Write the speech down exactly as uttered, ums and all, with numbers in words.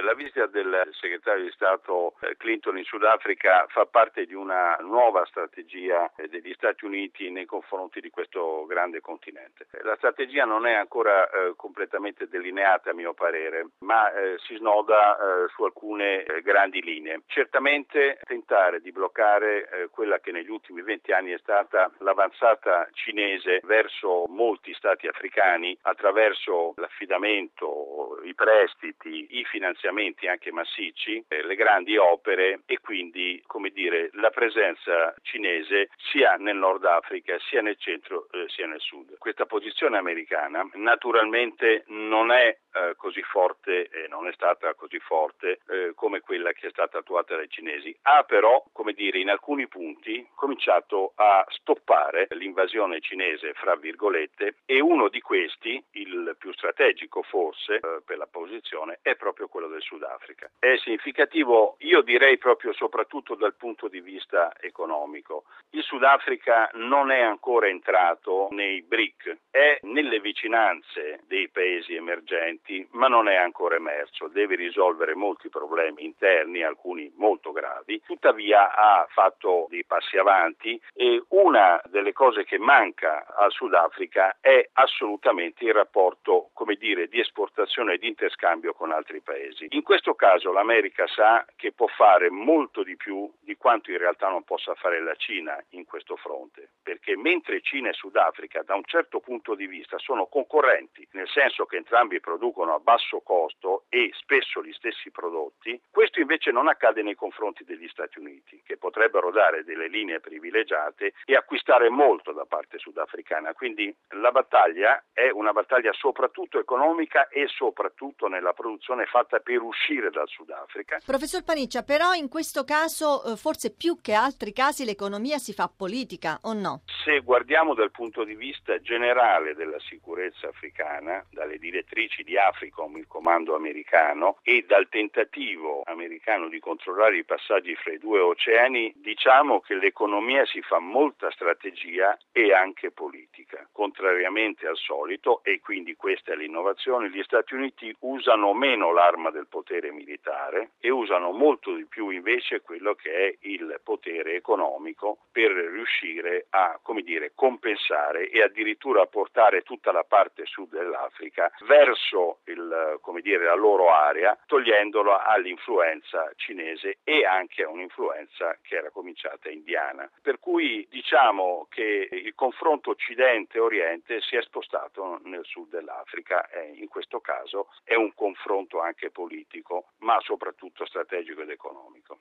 La visita del segretario di Stato Clinton in Sudafrica fa parte di una nuova strategia degli Stati Uniti nei confronti di questo grande continente. La strategia non è ancora eh, completamente delineata a mio parere, ma eh, si snoda eh, su alcune eh, grandi linee. Certamente tentare di bloccare eh, quella che negli ultimi venti anni è stata l'avanzata cinese verso molti stati africani attraverso l'affidamento, i prestiti, i finanziamenti anche massicci, eh, le grandi opere e quindi, come dire, la presenza cinese sia nel Nord Africa sia nel centro eh, sia nel sud. Questa posizione americana naturalmente non è eh, così forte e non è stata così forte eh, come quella che è stata attuata dai cinesi. Ha però, come dire, in alcuni punti cominciato a stoppare l'invasione cinese, fra virgolette, e uno di questi, il più strategico forse eh, per la posizione, è proprio quello del Sudafrica. È significativo, io direi proprio soprattutto dal punto di vista economico. Il Sudafrica non è ancora entrato nei B R I C, è nelle vicinanze dei paesi emergenti, ma non è ancora emerso, deve risolvere molti problemi interni, alcuni molto gravi, tuttavia ha fatto dei passi avanti e una delle cose che manca al Sudafrica è assolutamente il rapporto, come dire, di esportazione e di interscambio con altri paesi. In questo caso l'America sa che può fare molto di più di quanto in realtà non possa fare la Cina in questo fronte, perché mentre Cina e Sudafrica da un certo punto di vista sono concorrenti, nel senso che entrambi producono a basso costo e spesso gli stessi prodotti, questo invece non accade nei confronti degli Stati Uniti, che potrebbero dare delle linee privilegiate e acquistare molto da parte sudafricana. Quindi la battaglia è una battaglia soprattutto economica e soprattutto nella produzione fatta per uscire dal Sudafrica. Professor Paniccia, però in questo caso eh, forse più che altri casi l'economia si fa politica, o no? Se guardiamo dal punto di vista generale della sicurezza africana, dalle direttrici di AFRICOM, il comando americano, e dal tentativo americano di controllare i passaggi fra i due oceani, diciamo che l'economia si fa molta strategia e anche politica. Contrariamente al solito, e quindi questa è l'innovazione, gli Stati Uniti usano meno l'arma del potere militare e usano molto di più invece quello che è il potere economico per riuscire a, come dire, compensare e addirittura portare tutta la parte sud dell'Africa verso il, come dire, la loro area, togliendola all'influenza cinese e anche a un'influenza che era cominciata indiana. Per cui diciamo che il confronto Occidente-Oriente si è spostato nel sud dell'Africa e in questo caso è un confronto anche politico, ma soprattutto strategico ed economico.